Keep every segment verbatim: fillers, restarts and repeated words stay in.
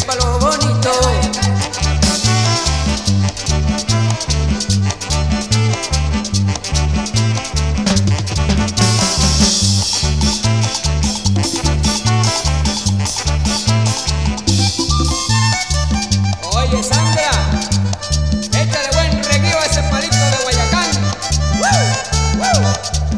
palo bonito. Oye, Sandra, échale buen reguío a ese palito de Guayacán. ¡Woo! ¡Woo!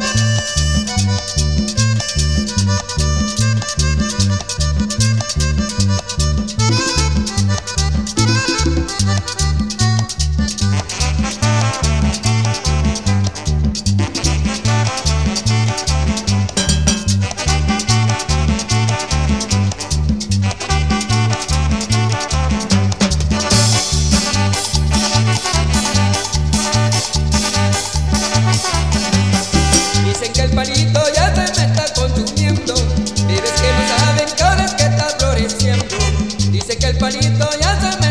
Dicen que el palito ya se me está consumiendo, pibes que no saben que ahora es que está floreciendo. Dicen que el palito ya se me